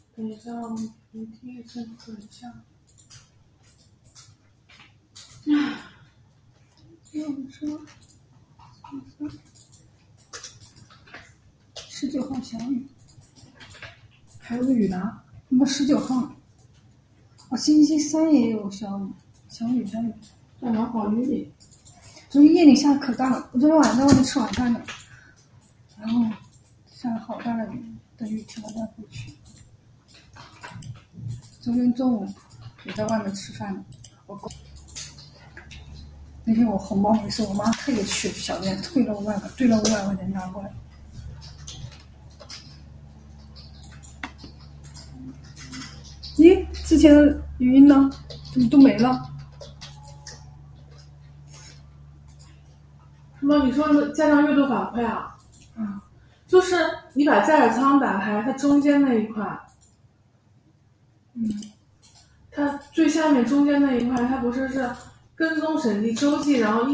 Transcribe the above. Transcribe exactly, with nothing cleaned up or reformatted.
等一下，我鼻涕先喝一下。唉，要说十九号小雨，还有雨呢？怎么十九号？哦，星期三也有小雨，小雨小雨。 在哪好雨里？ 昨天夜里下可大了，我昨天晚上在外面吃晚饭呢，然后下了好大的雨，等雨停了再回去。昨天中午也在外面吃饭呢，我那天我红包没收，我妈特意去小店退了五百块，兑了五百块钱拿过来。咦，之前的语音呢？怎么都没了？ 什么？你说家长阅读反馈啊？ 嗯， 就是你把驾驶舱打开，它中间那一块， 嗯， 它最下面中间那一块，它不是是跟踪审计周记，然后